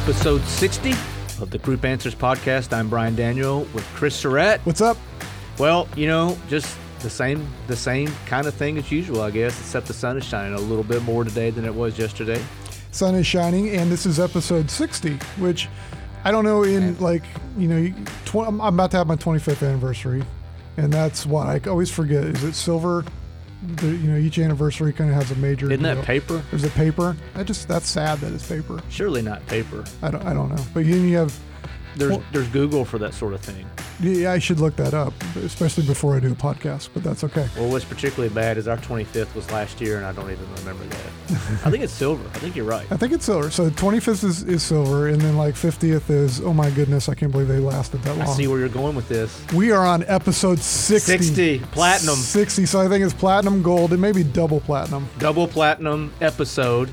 episode 60 of the Group Answers podcast. I'm Brian Daniel with Chris Surratt. What's up? Well, just the same kind of thing as usual, I guess, except the sun is shining a little bit more today than it was yesterday. Sun is shining, and this is episode 60, which I don't know, I'm about to have my 25th anniversary, and that's what I always forget. Is it silver? Each anniversary kind of has a major Isn't deal. that paper? Is it paper? That's sad that it's paper. Surely not paper. I don't know. But you have... There's Google for that sort of thing. Yeah, I should look that up, especially before I do a podcast, but that's okay. Well, what's particularly bad is our 25th was last year, and I don't even remember that. I think it's silver. I think you're right. I think it's silver. So 25th is silver, and then 50th is, oh my goodness, I can't believe they lasted that long. I see where you're going with this. We are on episode 60. 60, platinum. 60, so I think it's platinum, gold, and maybe double platinum. Double platinum episode.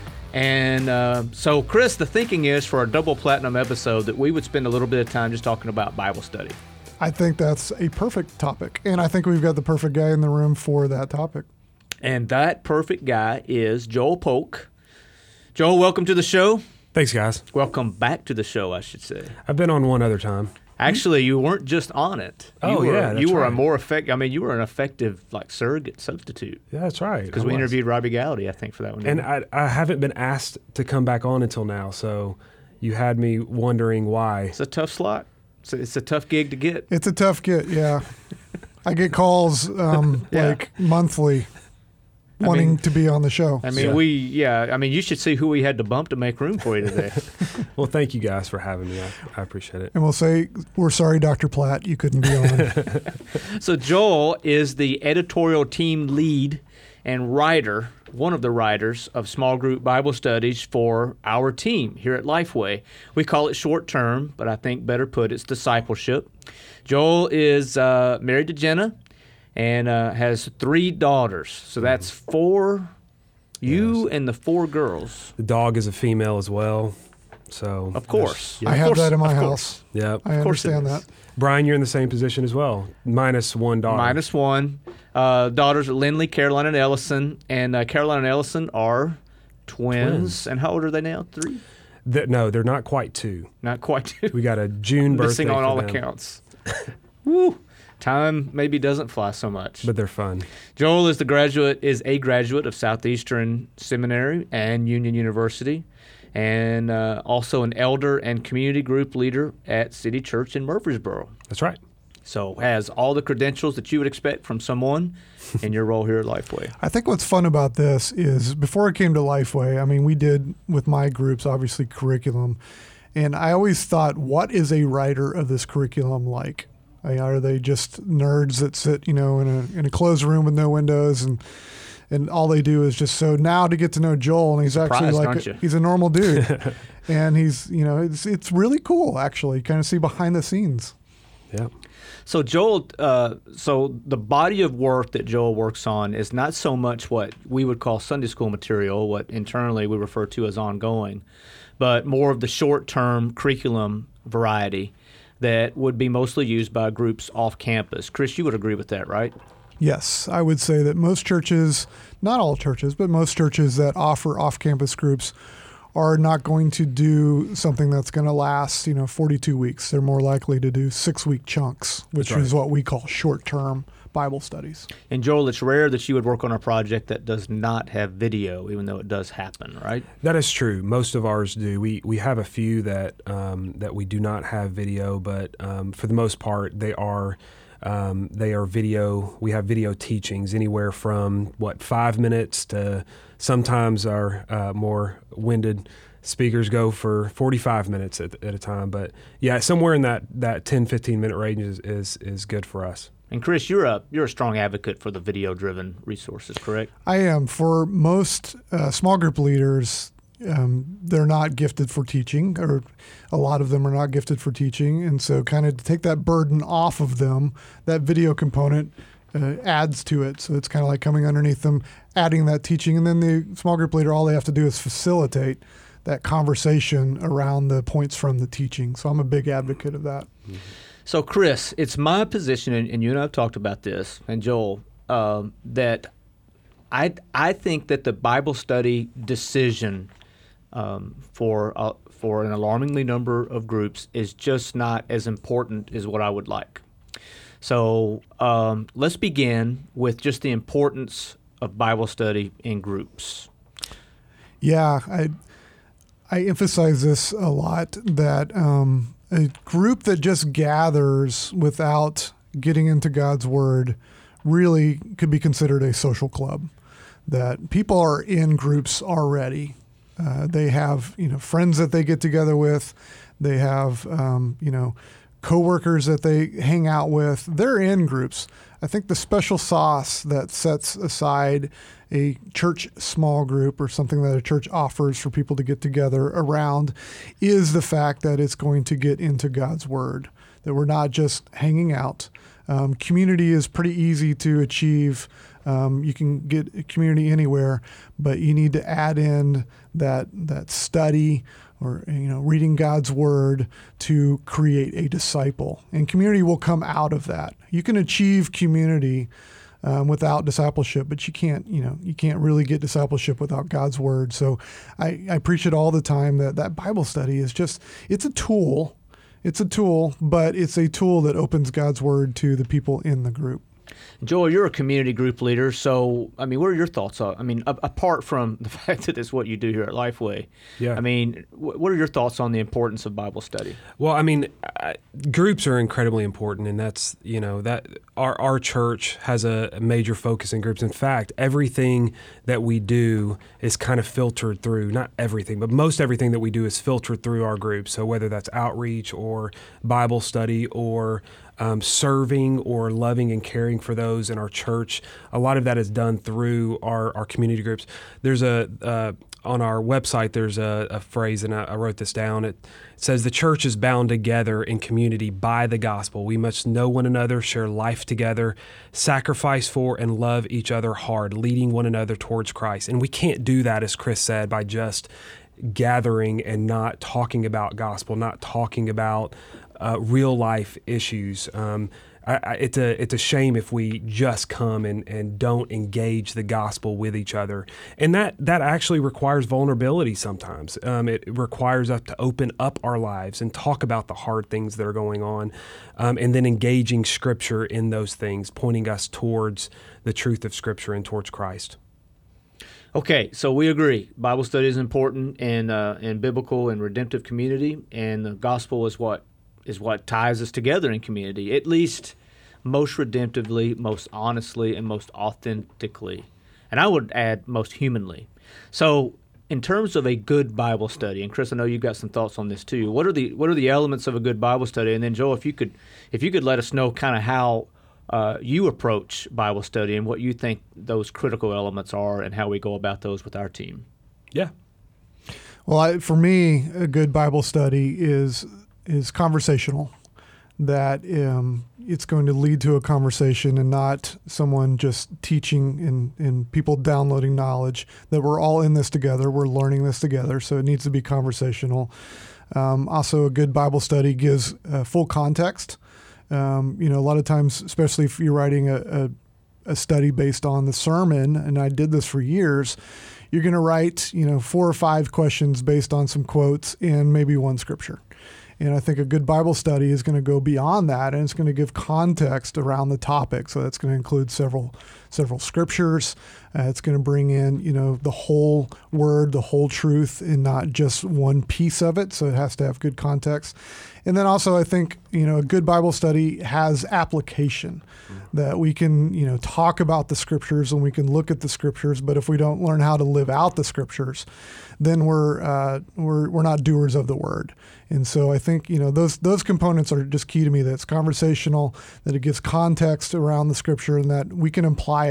And so, Chris, the thinking is for a double platinum episode that we would spend a little bit of time just talking about Bible study. I think that's a perfect topic, and I think we've got the perfect guy in the room for that topic. And that perfect guy is Joel Polk. Joel, welcome to the show. Thanks, guys. Welcome back to the show, I should say. I've been on one other time. Actually, you weren't just on it. You were a more effective. I mean, you were an effective surrogate substitute. Yeah, that's right. Because we interviewed Robbie Gowdy, I think, for that one. And I haven't been asked to come back on until now, so you had me wondering why. It's a tough slot. It's a tough gig to get. It's a tough get, yeah. I get calls monthly wanting to be on the show. I mean, you should see who we had to bump to make room for you today. Well, thank you guys for having me. I appreciate it. And we'll say, we're sorry, Dr. Platt, you couldn't be on. So Joel is the editorial team lead and writer, one of the writers of small group Bible studies for our team here at Lifeway. We call it short term, but I think better put, it's discipleship. Joel is married to Jenna and has 3 daughters. So that's 4, and the 4 girls. The dog is a female as well. So of course. I have that in my house. Yeah. I understand that. Brian, you're in the same position as well. -1 daughter. -1. Daughters are Lindley, Caroline, and Ellison. And Caroline and Ellison are twins. And how old are they now? 3? No, they're not quite 2. Not quite 2. We got a June birthday Missing on all them. accounts. Woo. Time maybe doesn't fly so much. But they're fun. Joel is a graduate of Southeastern Seminary and Union University, and also an elder and community group leader at City Church in Murfreesboro. That's right. So has all the credentials that you would expect from someone in your role here at Lifeway. I think what's fun about this is before I came to Lifeway, I mean, we did with my groups, obviously curriculum, and I always thought, what is a writer of this curriculum like? Are they just nerds that sit, in a closed room with no windows and all they do is just so now to get to know Joel, and he's actually he's a normal dude, and he's it's really cool actually, kind of see behind the scenes. Yeah. So Joel, so the body of work that Joel works on is not so much what we would call Sunday school material, what internally we refer to as ongoing, but more of the short-term curriculum variety that would be mostly used by groups off campus. Chris, you would agree with that, right? Yes, I would say that most churches, not all churches, but most churches that offer off-campus groups are not going to do something that's going to last, 42 weeks. They're more likely to do 6-week chunks, which is what we call short-term Bible studies. And Joel, it's rare that you would work on a project that does not have video, even though it does happen, right? That is true. Most of ours do. We have a few that we do not have video, but for the most part, they are video. We have video teachings anywhere from 5 minutes to sometimes our more winded speakers go for 45 minutes at a time. But yeah, somewhere in that 10, 15 minute range is good for us. And Chris, you're a strong advocate for the video-driven resources, correct? I am. For most small group leaders, they're not gifted for teaching, or a lot of them are not gifted for teaching. And so kind of to take that burden off of them, that video component adds to it. So it's kind of like coming underneath them, adding that teaching. And then the small group leader, all they have to do is facilitate that conversation around the points from the teaching. So I'm a big advocate of that. Mm-hmm. So, Chris, it's my position, and you and I have talked about this, and Joel, that I think that the Bible study decision for an alarmingly number of groups is just not as important as what I would like. So let's begin with just the importance of Bible study in groups. Yeah, I emphasize this a lot, that a group that just gathers without getting into God's Word really could be considered a social club. That people are in groups already. They have, friends that they get together with. They have, coworkers that they hang out with. They're in groups. I think the special sauce that sets aside a church small group or something that a church offers for people to get together around is the fact that it's going to get into God's Word, that we're not just hanging out. Community is pretty easy to achieve. You can get a community anywhere, but you need to add in that study or reading God's Word to create a disciple. And community will come out of that. You can achieve community without discipleship, but you can't really get discipleship without God's Word. So I preach it all the time that Bible study is it's a tool. It's a tool, but it's a tool that opens God's Word to the people in the group. Joel, you're a community group leader, so, what are your thoughts on, apart from the fact that it's what you do here at Lifeway, yeah. What are your thoughts on the importance of Bible study? Well, groups are incredibly important, and that's, that our church has a major focus in groups. In fact, everything that we do is kind of filtered through, not everything, but most everything that we do is filtered through our groups. So whether that's outreach or Bible study or serving or loving and caring for those in our church, a lot of that is done through our community groups. There's on our website, there's a phrase, and I wrote this down. It says, "The church is bound together in community by the gospel. We must know one another, share life together, sacrifice for and love each other hard, leading one another towards Christ." And we can't do that, as Chris said, by just gathering and not talking about gospel, not talking about real life issues. It's a shame if we just come and don't engage the gospel with each other. And that actually requires vulnerability sometimes. It requires us to open up our lives and talk about the hard things that are going on, and then engaging Scripture in those things, pointing us towards the truth of Scripture and towards Christ. Okay, so we agree. Bible study is important in biblical and redemptive community, and the gospel is what ties us together in community, at least most redemptively, most honestly, and most authentically. And I would add most humanly. So in terms of a good Bible study, and Chris, I know you've got some thoughts on this too. What are the elements of a good Bible study? And then Joel, if you could let us know kind of how you approach Bible study and what you think those critical elements are and how we go about those with our team. Yeah. Well, for me, a good Bible study is conversational, that it's going to lead to a conversation and not someone just teaching and people downloading knowledge, that we're all in this together, we're learning this together, so it needs to be conversational. Also, a good Bible study gives full context. A lot of times, especially if you're writing a study based on the sermon, and I did this for years, you're going to write 4 or 5 questions based on some quotes and maybe one scripture. And I think a good Bible study is going to go beyond that, and it's going to give context around the topic. So that's going to include several scriptures. It's going to bring in, the whole word, the whole truth, and not just one piece of it. So it has to have good context. And then also, I think, a good Bible study has application, that we can, talk about the scriptures and we can look at the scriptures. But if we don't learn how to live out the scriptures, then we're not doers of the word. And so I think, those components are just key to me, that it's conversational, that it gives context around the scripture, and that we can apply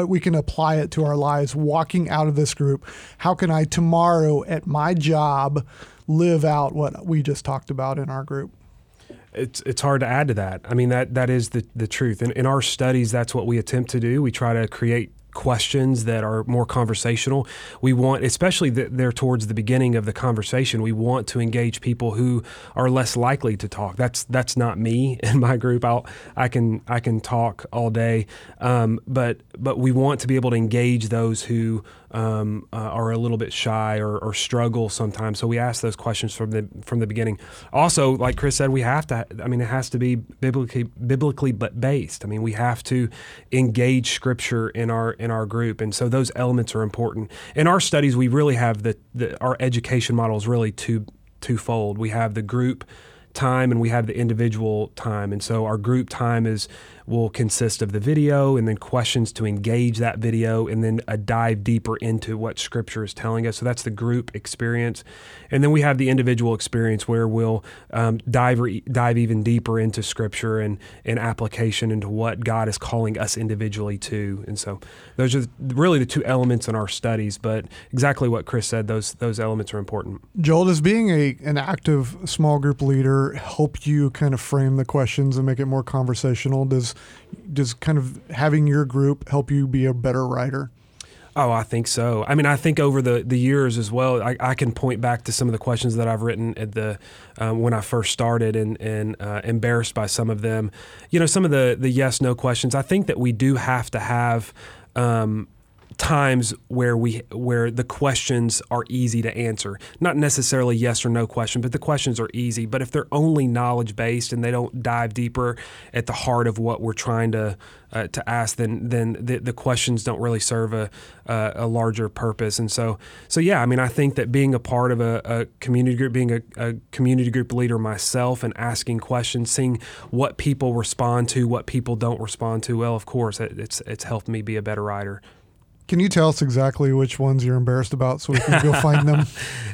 it to our lives walking out of this group. How can I tomorrow at my job live out what we just talked about in our group? It's hard to add to that. That is the truth. In our studies, that's what we attempt to do. We try to create questions that are more conversational. We want, especially there towards the beginning of the conversation, we want to engage people who are less likely to talk. That's not me in my group. I can talk all day, but we want to be able to engage those who are a little bit shy or struggle sometimes. So we ask those questions from the beginning. Also, like Chris said, we have to. I mean, it has to be biblically based. I mean, we have to engage Scripture in our group, and so those elements are important. In our studies, we really have our education model is really twofold. We have the group time and we have the individual time, and so our group time will consist of the video and then questions to engage that video and then a dive deeper into what Scripture is telling us. So that's the group experience. And then we have the individual experience where we'll dive even deeper into Scripture and application into what God is calling us individually to. And so those are really the two elements in our studies, but exactly what Chris said, those elements are important. Joel, does being an active small group leader help you kind of frame the questions and make it more conversational? Does kind of having your group help you be a better writer? Oh, I think so. I mean, I think over the years as well, I can point back to some of the questions that I've written at when I first started and embarrassed by some of them. You know, some of the yes/no questions. I think that we do have to have times where the questions are easy to answer. Not necessarily yes or no question, but the questions are easy. But if they're only knowledge based and they don't dive deeper at the heart of what we're trying to ask, then the questions don't really serve a larger purpose. And so yeah, I mean, I think that being a part of a community group, being a community group leader myself, and asking questions, seeing what people respond to, what people don't respond to, well, of course, it's helped me be a better writer. Can you tell us exactly which ones you're embarrassed about so we can go find them?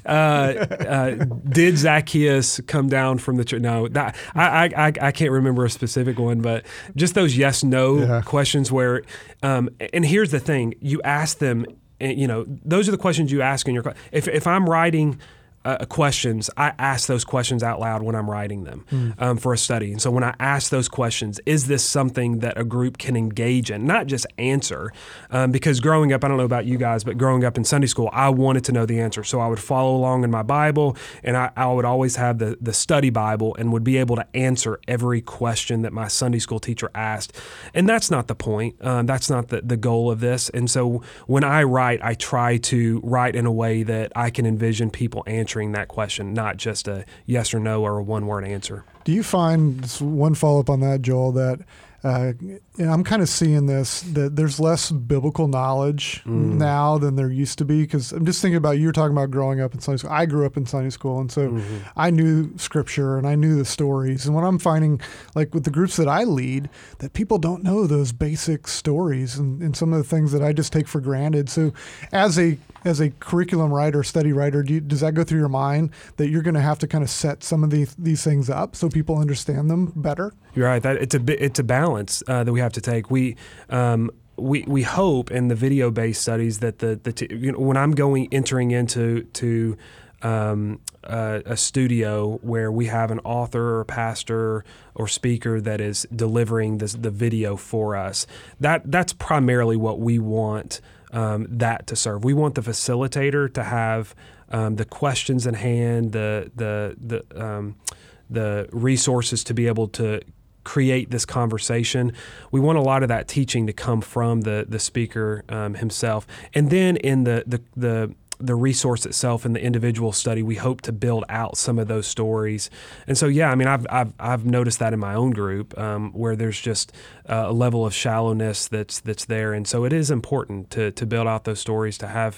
Did Zacchaeus come down from the church? No, I can't remember a specific one, but just those yes/no questions where, and here's the thing, you ask them, you know, those are the questions you ask in your, if I'm writing questions, I ask those questions out loud when I'm writing them for a study. And so when I ask those questions, is this something that a group can engage in, not just answer? Because growing up, I don't know about you guys, but growing up in Sunday school, I wanted to know the answer. So I would follow along in my Bible, and I would always have the study Bible and would be able to answer every question that my Sunday school teacher asked. And that's not the point. That's not the goal of this. And so when I write, I try to write in a way that I can envision people answering that question, not just a yes or no or a one-word answer. Do you find, just one follow-up on that, Joel, that I'm kind of seeing this, that there's less biblical knowledge now than there used to be? Because I'm just thinking about, you were talking about growing up in Sunday school. I grew up in Sunday school, and so I knew Scripture and I knew the stories. And what I'm finding, like with the groups that I lead, that people don't know those basic stories and some of the things that I just take for granted. So as a curriculum writer, study writer, does that go through your mind that you're going to have to kind of set some of these things up so people understand them better? You're right. It's a balance that we have to take. We hope in the video-based studies that when I'm entering into a studio where we have an author or pastor or speaker that is delivering the video for us, that's primarily what we want that to serve. We want the facilitator to have the questions in hand, the resources to be able to create this conversation. We want a lot of that teaching to come from the speaker himself, and then in the resource itself in the individual study, we hope to build out some of those stories. And so, yeah, I mean, I've noticed that in my own group where there's just a level of shallowness that's there, and so it is important to build out those stories, to have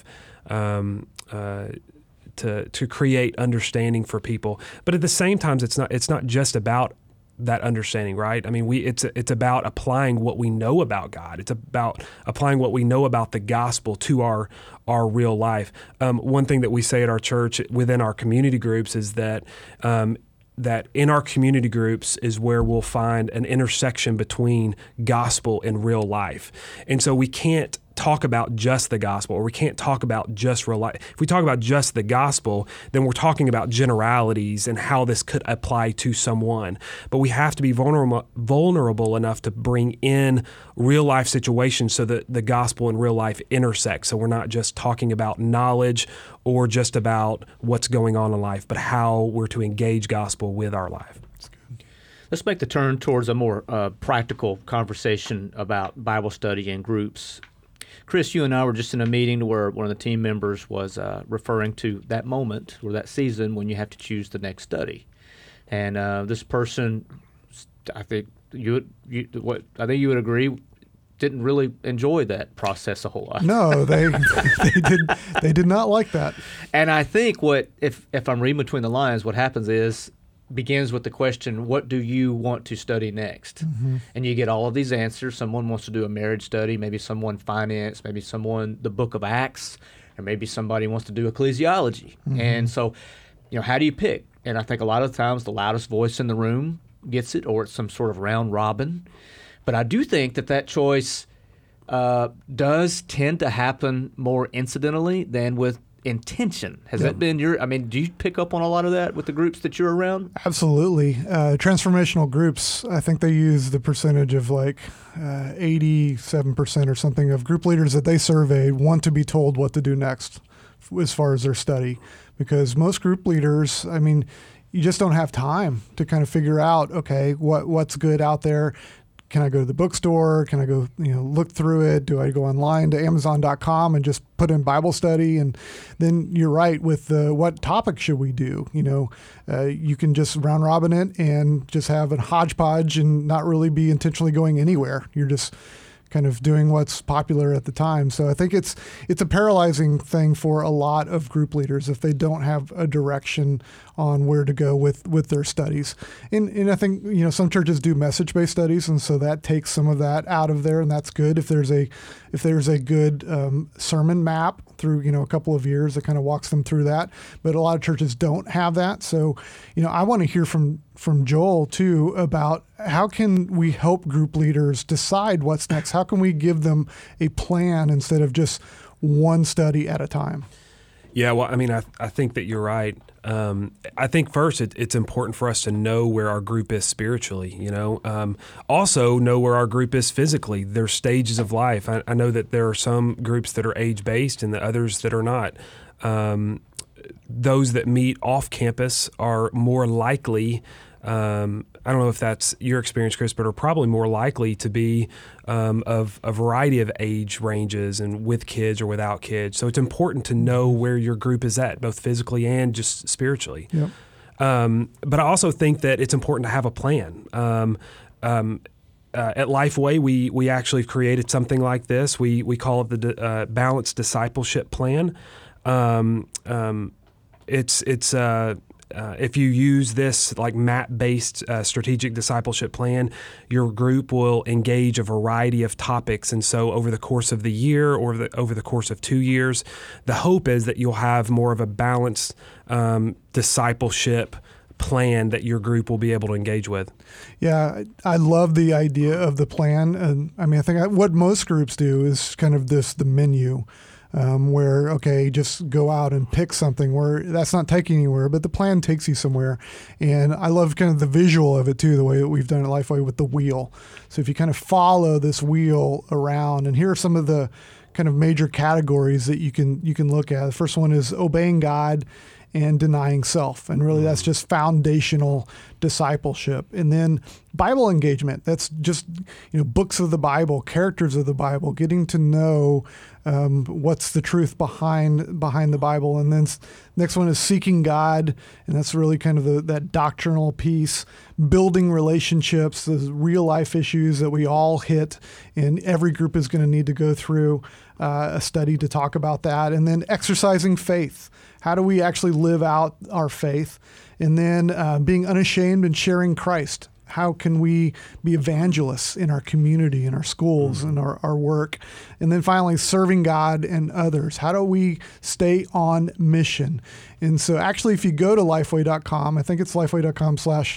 to create understanding for people. But at the same time, it's not just about that understanding, right? I mean, it's about applying what we know about God. It's about applying what we know about the gospel to our real life. One thing that we say at our church within our community groups is that in our community groups is where we'll find an intersection between gospel and real life. And so we can't talk about just the gospel, or we can't talk about just real life. If we talk about just the gospel, then we're talking about generalities and how this could apply to someone. But we have to be vulnerable enough to bring in real life situations so that the gospel and real life intersect. So we're not just talking about knowledge or just about what's going on in life, but how we're to engage gospel with our life. Let's make the turn towards a more practical conversation about Bible study and groups. Chris, you and I were just in a meeting where one of the team members was referring to that moment or that season when you have to choose the next study. And this person, I think you would agree, didn't really enjoy that process a whole lot. No, they did not like that. And I think if I'm reading between the lines, what happens is begins with the question, what do you want to study next? Mm-hmm. And you get all of these answers. Someone wants to do a marriage study, maybe someone finance, maybe someone the book of Acts, or maybe somebody wants to do ecclesiology. Mm-hmm. And so, how do you pick? And I think a lot of times the loudest voice in the room gets it, or it's some sort of round robin. But I do think that choice does tend to happen more incidentally than with intention. Has that been do you pick up on a lot of that with the groups that you're around? Absolutely. Transformational groups, I think they use the percentage of 87% or something of group leaders that they surveyed want to be told what to do next as far as their study. Because most group leaders, you just don't have time to kind of figure out, okay, what's good out there. Can I go to the bookstore? Can I go, look through it? Do I go online to Amazon.com and just put in Bible study? And then you're right with what topic should we do? You can just round robin it and just have a hodgepodge and not really be intentionally going anywhere. You're just kind of doing what's popular at the time. So I think it's a paralyzing thing for a lot of group leaders if they don't have a direction on where to go with their studies. And I think, some churches do message-based studies, and so that takes some of that out of there, and that's good. If there's a good sermon map through, a couple of years that kind of walks them through that. But a lot of churches don't have that. So, I want to hear from Joel too about how can we help group leaders decide what's next? How can we give them a plan instead of just one study at a time? Yeah, well, I think that you're right. I think first it's important for us to know where our group is spiritually, also know where our group is physically. There's stages of life. I know that there are some groups that are age-based and the others that are not. Those that meet off campus are more likely, I don't know if that's your experience, Chris, but are probably more likely to be of a variety of age ranges and with kids or without kids. So it's important to know where your group is at, both physically and just spiritually. Yep. But I also think that it's important to have a plan. At Lifeway, we actually created something like this. We call it the Balanced Discipleship Plan. If you use this map-based strategic discipleship plan, your group will engage a variety of topics. And so over the course of the year or over the course of 2 years, the hope is that you'll have more of a balanced discipleship plan that your group will be able to engage with. Yeah, I love the idea of the plan. And I think what most groups do is kind of the menu. Where, okay, just go out and pick something where that's not taking anywhere, but the plan takes you somewhere. And I love kind of the visual of it too, the way that we've done it at Lifeway with the wheel. So if you kind of follow this wheel around, and here are some of the kind of major categories that you can look at. The first one is obeying God and denying self. And really that's just foundational discipleship. And then Bible engagement. That's just, books of the Bible, characters of the Bible, getting to know what's the truth behind the Bible. And then next one is seeking God. And that's really kind of that doctrinal piece, building relationships, the real life issues that we all hit. And every group is going to need to go through a study to talk about that. And then exercising faith. How do we actually live out our faith? And then being unashamed and sharing Christ. How can we be evangelists in our community, in our schools, in our work? And then finally, serving God and others. How do we stay on mission? And so actually, if you go to lifeway.com, I think it's lifeway.com/balanced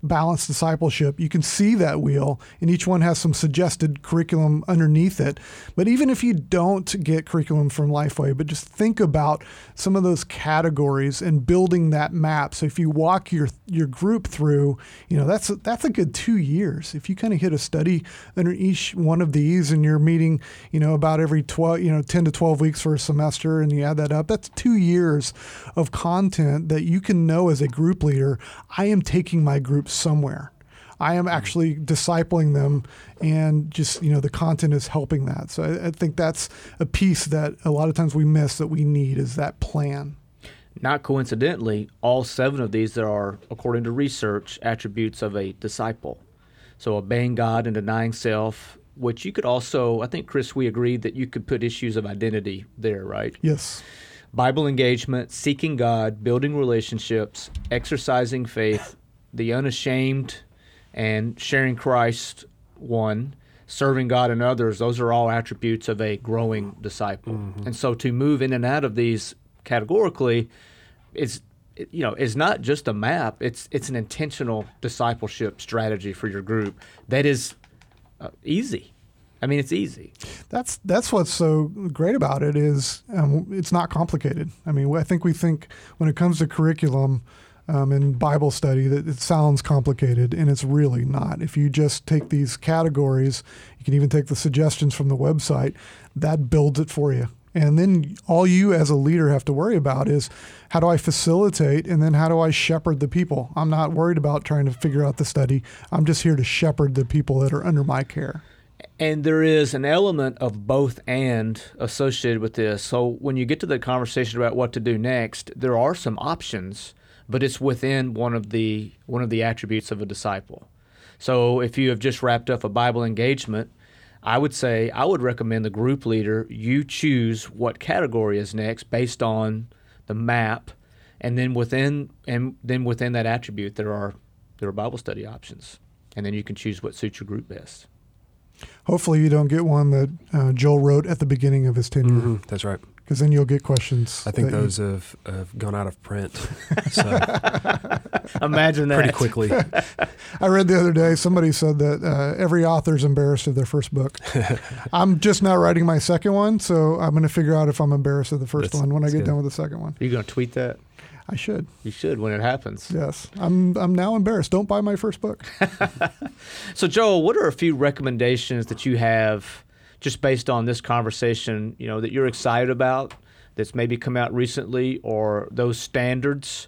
balanced discipleship, you can see that wheel, and each one has some suggested curriculum underneath it. But even if you don't get curriculum from Lifeway, but just think about some of those categories and building that map. So if you walk your group through, that's a good 2 years. If you kind of hit a study under each one of these, and you're meeting, about every 10 to 12 weeks for a semester, and you add that up, that's 2 years of content that you can know as a group leader. I am taking my group somewhere. I am actually discipling them, and just, the content is helping that. So I think that's a piece that a lot of times we miss, that we need, is that plan. Not coincidentally, all 7 of these are, according to research, attributes of a disciple. So obeying God and denying self, which you could also, I think, Chris, we agreed that you could put issues of identity there, right? Yes. Bible engagement, seeking God, building relationships, exercising faith, the unashamed, and sharing Christ, one, serving God and others, those are all attributes of a growing disciple. Mm-hmm. And so to move in and out of these categorically is not just a map, it's an intentional discipleship strategy for your group that is easy. I mean, it's easy. That's what's so great about it is it's not complicated. I mean, I think when it comes to curriculum and Bible study that it sounds complicated, and it's really not. If you just take these categories, you can even take the suggestions from the website, that builds it for you. And then all you as a leader have to worry about is, how do I facilitate, and then how do I shepherd the people? I'm not worried about trying to figure out the study. I'm just here to shepherd the people that are under my care. And there is an element of both and associated with this. So when you get to the conversation about what to do next, there are some options, but it's within one of the attributes of a disciple. So if you have just wrapped up a Bible engagement, I would recommend the group leader, you choose what category is next based on the map, and then within that attribute there are Bible study options, and then you can choose what suits your group best. Hopefully you don't get one that Joel wrote at the beginning of his tenure. Mm-hmm, that's right. Because then you'll get questions. I think those have gone out of print. So imagine that. Pretty quickly. I read the other day, somebody said that every author's embarrassed of their first book. I'm just now writing my second one, so I'm going to figure out if I'm embarrassed of the first one when I get done with the second one. Are you going to tweet that? I should. You should when it happens. Yes. I'm now embarrassed. Don't buy my first book. So, Joel, what are a few recommendations that you have just based on this conversation, that you're excited about, that's maybe come out recently, or those standards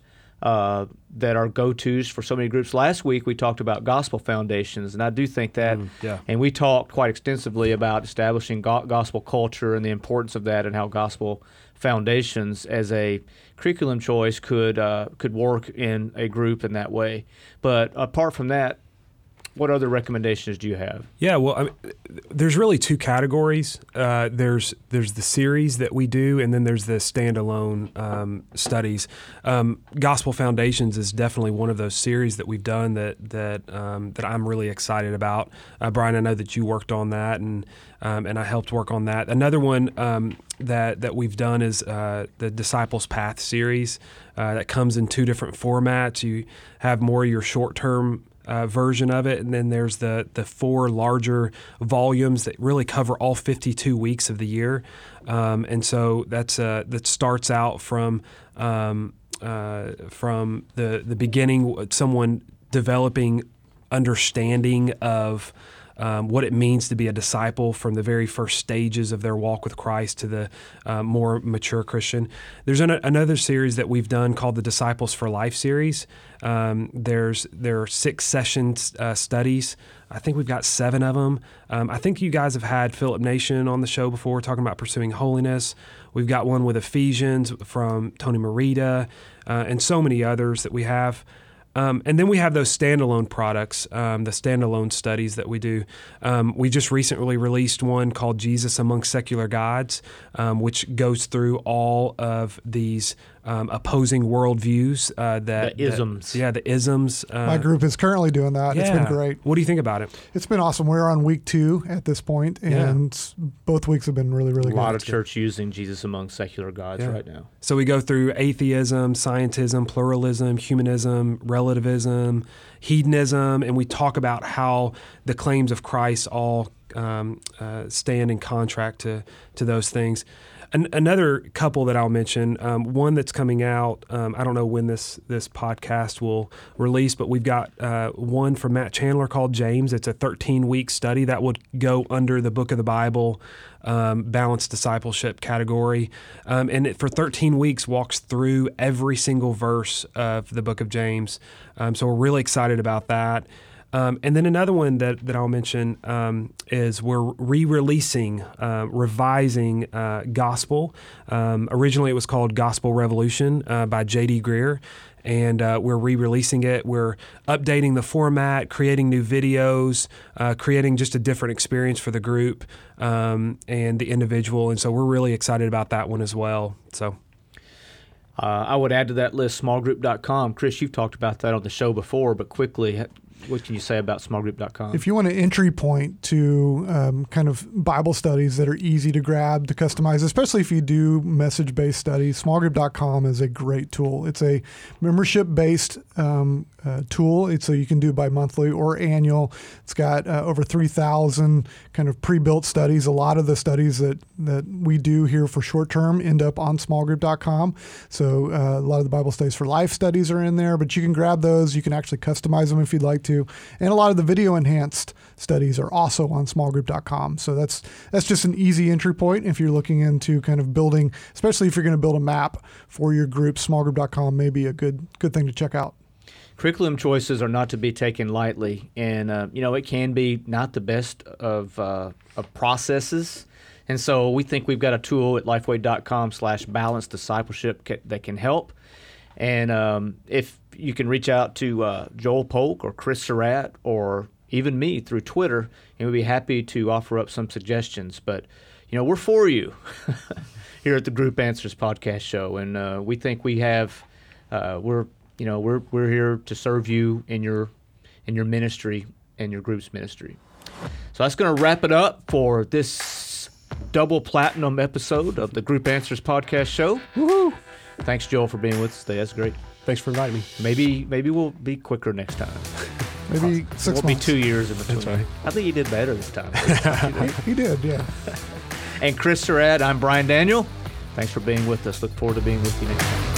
that are go-tos for so many groups? Last week we talked about gospel foundations, and I do think that, and we talked quite extensively about establishing gospel culture and the importance of that, and how gospel foundations as a curriculum choice could work in a group in that way. But apart from that, what other recommendations do you have? Yeah, well, there's really 2 categories. There's the series that we do, and then there's the standalone studies. Gospel Foundations is definitely one of those series that we've done that I'm really excited about. Brian, I know that you worked on that, and I helped work on that. Another one that we've done is the Disciples Path series that comes in 2 different formats. You have more your short-term version of it, and then there's the 4 larger volumes that really cover all 52 weeks of the year, and so that starts out from the beginning, someone developing understanding of what it means to be a disciple from the very first stages of their walk with Christ to the more mature Christian. There's another series that we've done called the Disciples for Life series. There are 6 session studies. I think we've got 7 of them. I think you guys have had Philip Nation on the show before talking about pursuing holiness. We've got one with Ephesians from Tony Merida, and so many others that we have. And then we have those standalone products, the standalone studies that we do. We just recently released one called Jesus Among Secular Gods, which goes through all of these opposing worldviews. The isms. The isms. My group is currently doing that. Yeah. It's been great. What do you think about it? It's been awesome. We're on week 2 at this point, and both weeks have been really, really good. A lot of church using Jesus Among Secular Gods right now. So we go through atheism, scientism, pluralism, humanism, relativism, relativism, hedonism, and we talk about how the claims of Christ all stand in contract to those things. Another couple that I'll mention, one that's coming out, I don't know when this podcast will release, but we've got one from Matt Chandler called James. It's a 13-week study that would go under the Book of the Bible balanced discipleship category. And it, for 13 weeks, walks through every single verse of the book of James. So we're really excited about that. And then another one that I'll mention is we're re-releasing, revising Gospel. Originally, it was called Gospel Revolution by J.D. Greear, and we're re-releasing it. We're updating the format, creating new videos, creating just a different experience for the group and the individual. And so we're really excited about that one as well. So. I would add to that list smallgroup.com. Chris, you've talked about that on the show before, but quickly, what can you say about smallgroup.com? If you want an entry point to kind of Bible studies that are easy to grab, to customize, especially if you do message-based studies, smallgroup.com is a great tool. It's a membership-based tool. So you can do bi-monthly or annual. It's got over 3,000 kind of pre-built studies. A lot of the studies that we do here for short-term end up on smallgroup.com. So a lot of the Bible Studies for Life studies are in there, but you can grab those. You can actually customize them if you'd like to. And a lot of the video-enhanced studies are also on smallgroup.com. So that's just an easy entry point if you're looking into kind of building, especially if you're going to build a map for your group. Smallgroup.com may be a good thing to check out. Curriculum choices are not to be taken lightly, and it can be not the best of processes. And so we think we've got a tool at lifeway.com/balanced discipleship that can help. And if you can reach out to Joel Polk or Chris Surratt or even me through Twitter, and we'd be happy to offer up some suggestions. But we're for you here at the Group Answers podcast show, and we think we have we're here to serve you in your ministry and your group's ministry. So that's going to wrap it up for this double platinum episode of the Group Answers podcast show. Woohoo! Thanks, Joel, for being with us today. That's great. Thanks for inviting me. Maybe we'll be quicker next time. Maybe 6 months. Won't be 2 years in between. That's right. I think you did better this time. He did, yeah. And Chris Surratt, I'm Brian Daniel. Thanks for being with us. Look forward to being with you next time.